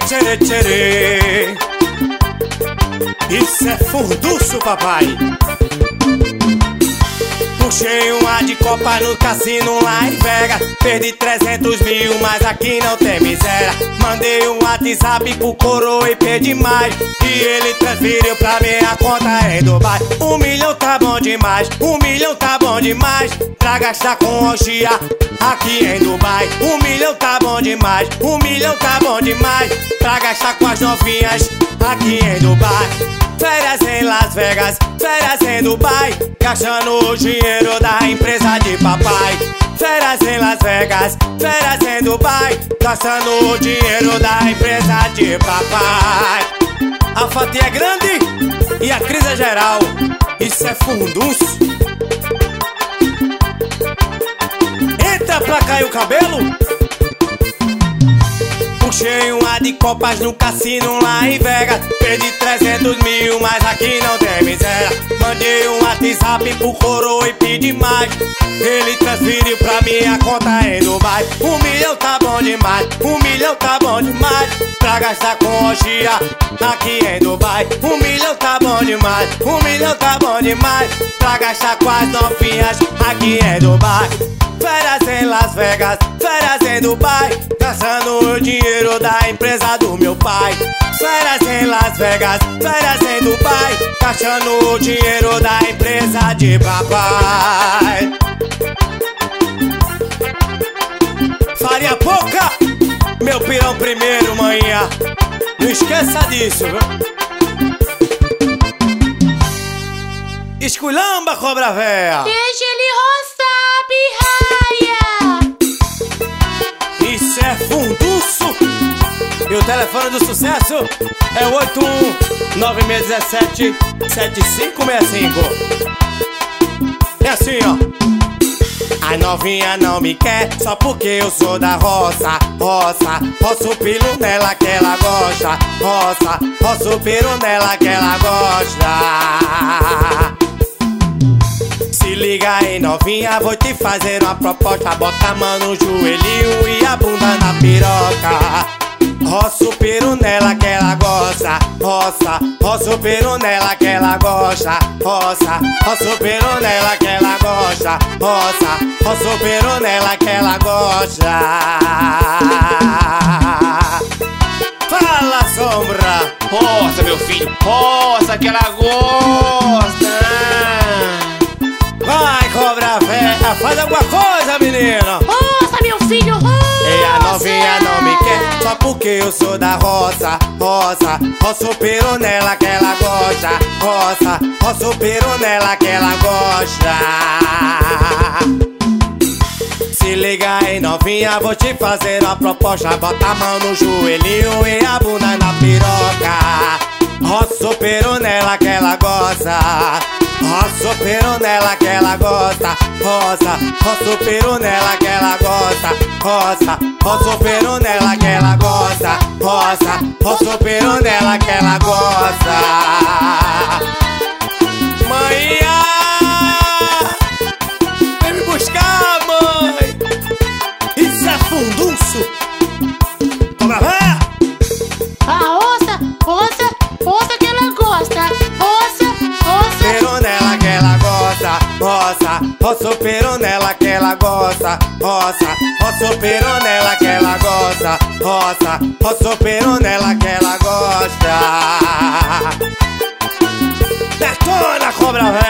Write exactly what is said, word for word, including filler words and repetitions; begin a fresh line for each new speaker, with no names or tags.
tcherê, tcherê. Isso é furdunço, papai. Puxei uma de copa no cassino lá em Vegas. Perdi trezentos mil, mas aqui não tem miséria. Mandei um WhatsApp pro coroa e pedi mais, e ele transferiu pra minha conta em Dubai. Um milhão tá bom demais, um milhão tá bom demais pra gastar com orgia aqui em Dubai. Um milhão tá bom demais, um milhão tá bom demais pra gastar com as novinhas aqui em Dubai. Férias em Las Vegas, férias em Dubai, gastando o dinheiro da empresa de papai. Férias em Las Vegas, férias em Dubai, gastando o dinheiro da empresa de papai. A fatia é grande e a crise é geral. Isso é furdunço. Entra pra cair o cabelo. Puxei uma de copas no cassino lá em Vegas. Perdi trezentos mil, mas aqui não tem miséria. Mandei um WhatsApp pro coroa e pedi mais, ele transferiu pra minha conta em Dubai. Um milhão tá bom demais, um milhão tá bom demais pra gastar com orgia aqui em Dubai. Um milhão tá bom demais, um milhão tá bom demais pra gastar com as novinhas aqui em Dubai. Férias em Las Vegas, férias em Dubai, gastando o dinheiro da empresa do meu pai. Férias em Las Vegas, férias em Dubai, gastando o dinheiro da empresa de papai. Faria pouca, meu pirão primeiro, manhã. Não esqueça disso, viu? Esculamba, cobra véia.
Deixa ele roçar, pirraia.
Isso é furdunço. E o telefone do sucesso é o oito um nove seis um sete sete cinco seis cinco. É assim, ó. A novinha não me quer só porque eu sou da roça. Roça, roça o pelo nela que ela gosta. Roça, roça o pelo nela que ela gosta. Se liga aí, novinha, vou te fazer uma proposta. Bota a mão no joelhinho e a bunda na piroca. Roça o peru nela que ela gosta. Roça, roça o peru nela que ela gosta. Roça, roça o peru nela que ela gosta. Roça, roça o peru nela que ela gosta. Fala, sombra.
Roça, meu filho, roça que ela gosta.
Vai, cobra véia, faz alguma coisa, menina.
Roça, meu filho, roça.
E a novinha não me quer só porque eu sou da roça. Roça, roça o peru nela que ela gosta. Roça, roça o peru nela que ela gosta. Se liga aí, novinha, vou te fazer uma proposta. Bota a mão no joelhinho e a bunda na piroca. Roça o peru nela que ela gosta. Roça o peru nela que ela gosta. Roça, roça o peru nela que ela gosta. Roça, roça o peru nela que ela gosta. Roça, roça o peru nela que ela gosta. Manhã, vem me buscar, mãe. Isso é furdunço. Toma, véia.
A roça, roça, roça que ela gosta. Roça, roça.
Peru nela que ela gosta. Roça, roça o peru nela que ela gosta. Roça, roça o peru nela que ela gosta. Roça, roça o peru nela que ela gosta. Detona, cobra véia.